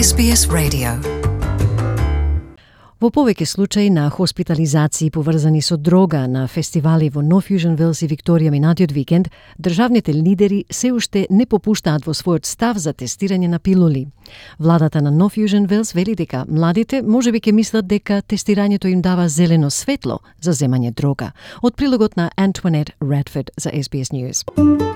SBS Radio. Во повеќе случаи на хоспитализации поврзани со дрога на фестивали во No Fusion Wales и Викторија минатиот викенд, државните лидери се уште не попуштаат во својот став за тестирање на пилули. Владата на No Fusion Wales вели дека младите можеби ќе мислат дека тестирањето им дава зелено светло за земање дрога. Од прилогот на Antoinette Radford за SBS News.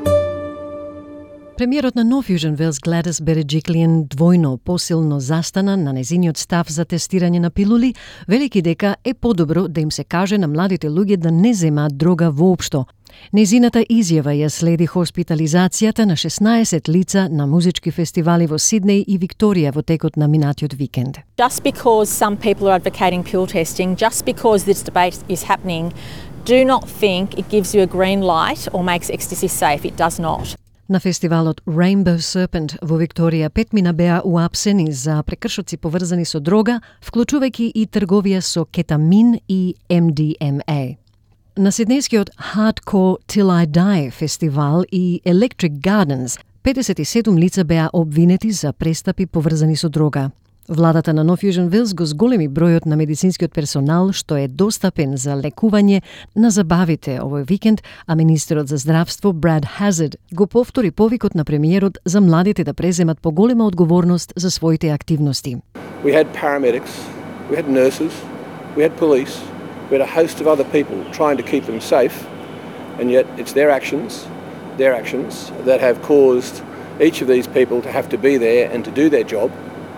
Премиерот на No Fusion Wales Gladys Berejiklian двојно посилно застана на незиниот став за тестирање на пилули, велики дека е подобро да им се каже на младите луѓе да не земаат дрога воопшто. Незината изјава ја следи хоспитализацијата на 16 лица на музички фестивали во Сиднеј и Викторија во текот на минатиот викенд. Just because some people are advocating pill testing, just because this debate is happening, do not think it gives you a green light or makes ecstasy safe. It does not. На фестивалот Rainbow Serpent во Викторија 5 мина беа уапсени за прекршоци поврзани со дрога, вклучувајќи и трговија со кетамин и MDMA. На сиднејскиот Hardcore Till I Die фестивал и Electric Gardens 57 лица беа обвинети за престапи поврзани со дрога. Владата на No Fusion Wales го зголеми бројот на медицинскиот персонал што е достапен за лекување на забавите овој викенд, а министерот за здравство Brad Hazzard го повтори повикот на премиерот за младите да преземат поголема одговорност за своите активности. We had paramedics, we had nurses, we had police, we had a host of other people trying to keep them safe, and yet it's their actions that have caused each of these people to have to be there and to do their job.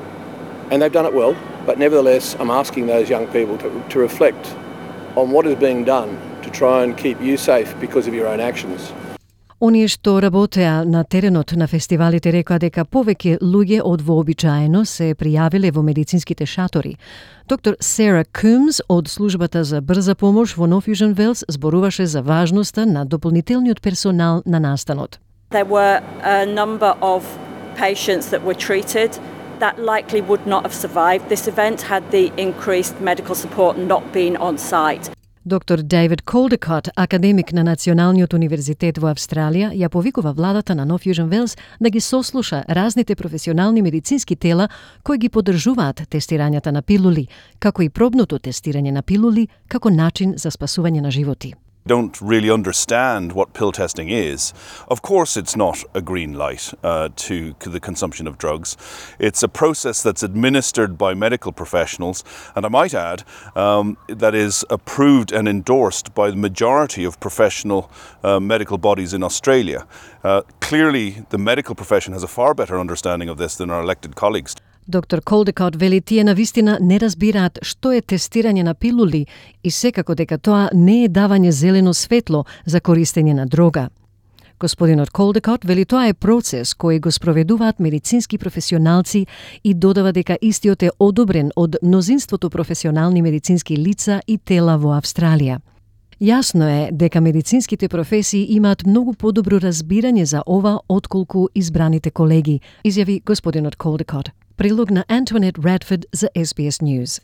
And they've done it well, but nevertheless I'm asking those young people to reflect on what is being done to try and keep you safe because of your own actions. Оние што работеа на теренот на фестивалите рекоа дека повеќе луѓе од вообичаено се пријавиле во медицинските шатори. Доктор Сара Coombs од службата за брза помош во No Fusion Wales зборуваше за важноста на дополнителниот персонал на настанот. There were a number of patients that were treated that likely would not have survived this event had the increased medical support not been on site. Доктор Дейвид Колдекот, академик на Националниот универзитет во Австралија, ја повикува владата на No Fusion Wales да ги сослуша разните професионални медицински тела кои ги поддржуваат тестирањата на пилули, како и пробното тестирање на пилули како начин за спасување на животи. Don't really understand what pill testing is. Of course it's not a green light to the consumption of drugs. It's a process that's administered by medical professionals, and I might add that is approved and endorsed by the majority of professional medical bodies in Australia. Clearly the medical profession has a far better understanding of this than our elected colleagues. Доктор Колдекот вели тие навистина не разбираат што е тестирање на пилули и секако дека тоа не е давање зелено светло за користење на дрога. Господинот Колдекот вели тоа е процес кој го спроведуваат медицински професионалци и додава дека истиот е одобрен од мнозинството професионални медицински лица и тела во Австралија. Јасно е дека медицинските професии имаат многу подобро разбирање за ова отколку избраните колеги, изјави господинот Колдекот. Прилог на Antoinette Radford за SBS News.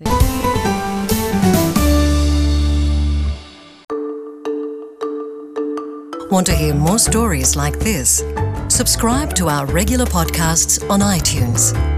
Want to hear more stories like this? Subscribe to our regular podcasts on iTunes.